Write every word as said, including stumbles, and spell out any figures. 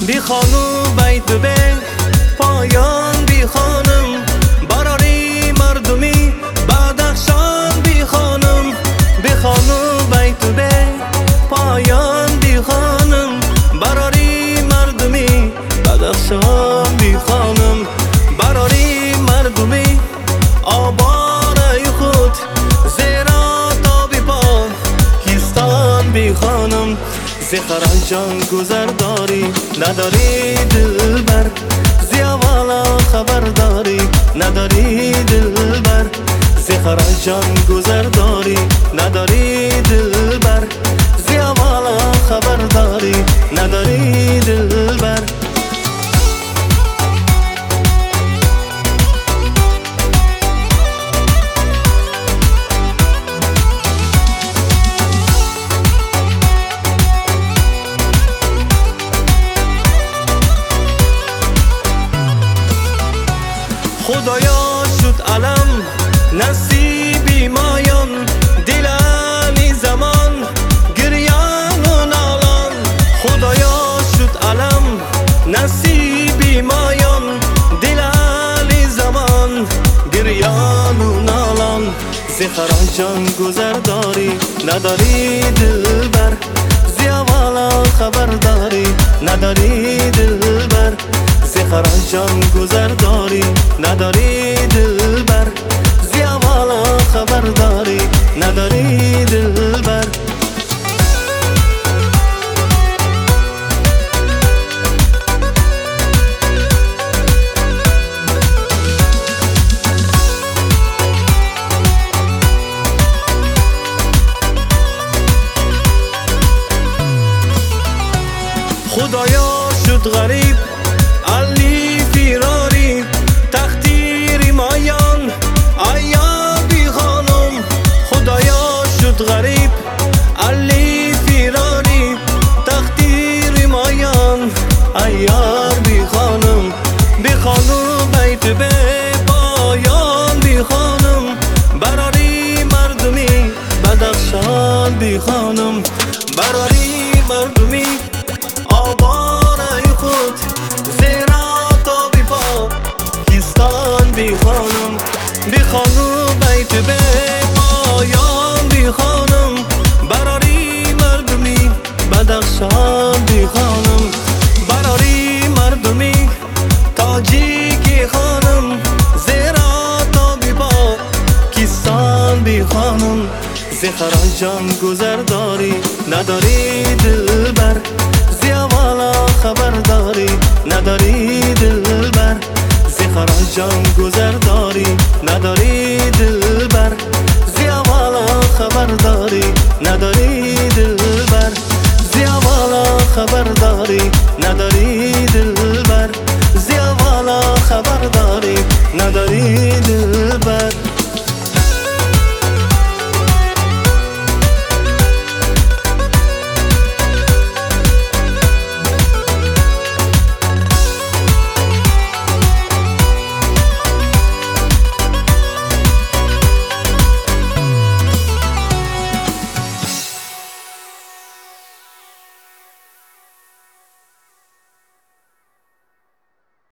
بی خانو بیت به پایان بی خانم براری مردمی بدخشان بی خانم بی خانو بیت به پایان بی خانم براری مردمی بدخشان بی خانم براری مردمی آباره خود زیرا تا بی پاکستان بی خانم زخرانجان گذر داری نداری دلبر زیاوالا خبر داری نداری دلبر زخرانجان گذر داری نداری دلبر زیاوالا خبر داری نداری دلبر خدایا شد علم نصیبی مایان دلانی زمان گریان و نالان خدایا شد علم نصیبی مایان دلانی زمان گریان و نالان زخرانجان گذر داری نداری دلبر زیاوالا خبر داری نداری دلبر زخرانجان گذر داری نداری دلبر زیاوالا خبر داری نداری دلبر خدایا شد غریب علی فیراری تقدیر مایان ایا بی خانم خدایا شد غریب علی فیراری تقدیر مایان ایار بی خانم بی خانم بیت به پایان بی خانم براری مردمی بدخشان بی خانم براری مردمی آباره خود زیرا تا بی پاکستان بی خانم بی خانم بیت به پایان بی خانم براری مردمی بدخشان بی خانم براری مردمی تاجیکی خانم زیرا تا بی پاکستان بی خانم زخرانجان گذر داری نداری دلبر زیاوالا خبر داری نداری دلبر زخرانجان